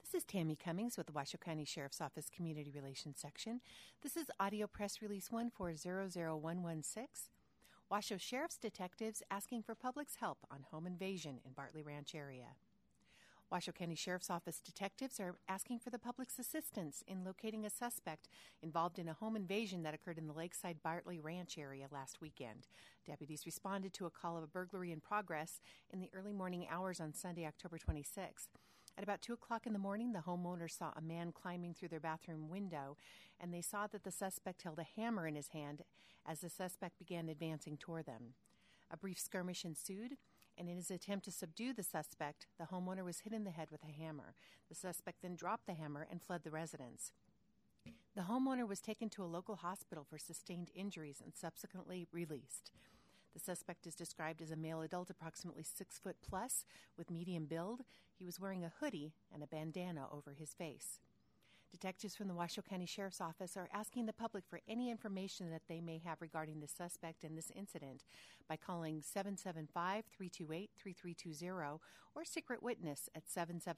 This is Tammy Cummings with the Washoe County Sheriff's Office Community Relations Section. This is Audio Press Release 1400116. Washoe Sheriff's detectives asking for public's help on home invasion in Bartley Ranch area. Washoe County Sheriff's Office detectives are asking for the public's assistance in locating a suspect involved in a home invasion that occurred in the Lakeside Bartley Ranch area last weekend. Deputies responded to a call of a burglary in progress in the early morning hours on Sunday, October 26. At about 2 o'clock in the morning, the homeowner saw a man climbing through their bathroom window, and they saw that the suspect held a hammer in his hand as the suspect began advancing toward them. A brief skirmish ensued, and in his attempt to subdue the suspect, the homeowner was hit in the head with a hammer. The suspect then dropped the hammer and fled the residence. The homeowner was taken to a local hospital for sustained injuries and subsequently released. The suspect is described as a male adult, approximately 6 foot plus, with medium build. He was wearing a hoodie and a bandana over his face. Detectives from the Washoe County Sheriff's Office are asking the public for any information that they may have regarding the suspect in this incident by calling 775-328-3320 or Secret Witness at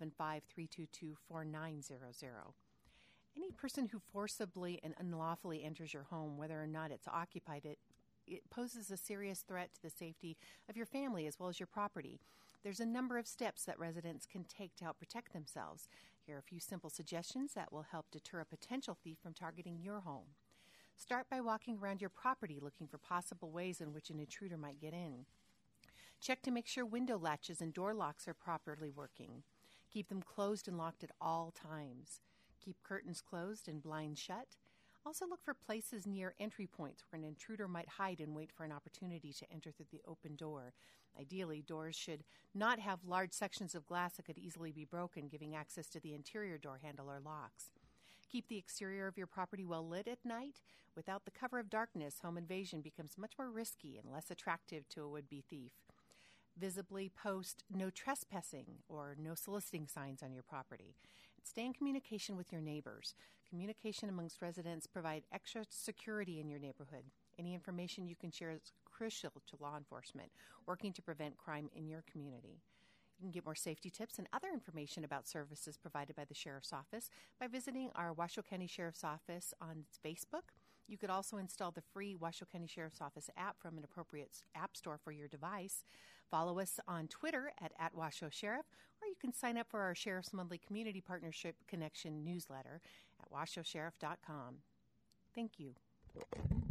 775-322-4900. Any person who forcibly and unlawfully enters your home, whether or not it's occupied, it poses a serious threat to the safety of your family as well as your property. There's a number of steps that residents can take to help protect themselves. Here are a few simple suggestions that will help deter a potential thief from targeting your home. Start by walking around your property looking for possible ways in which an intruder might get in. Check to make sure window latches and door locks are properly working. Keep them closed and locked at all times. Keep curtains closed and blinds shut. Also look for places near entry points where an intruder might hide and wait for an opportunity to enter through the open door. Ideally, doors should not have large sections of glass that could easily be broken, giving access to the interior door handle or locks. Keep the exterior of your property well lit at night. Without the cover of darkness, home invasion becomes much more risky and less attractive to a would-be thief. Visibly post no trespassing or no soliciting signs on your property. And stay in communication with your neighbors. Communication amongst residents provide extra security in your neighborhood. Any information you can share is crucial to law enforcement working to prevent crime in your community. You can get more safety tips and other information about services provided by the Sheriff's Office by visiting our Washoe County Sheriff's Office on Facebook. You could also install the free Washoe County Sheriff's Office app from an appropriate app store for your device. Follow us on Twitter at Washoe Sheriff, or you can sign up for our Sheriff's Monthly Community Partnership Connection newsletter at washoesheriff.com. Thank you.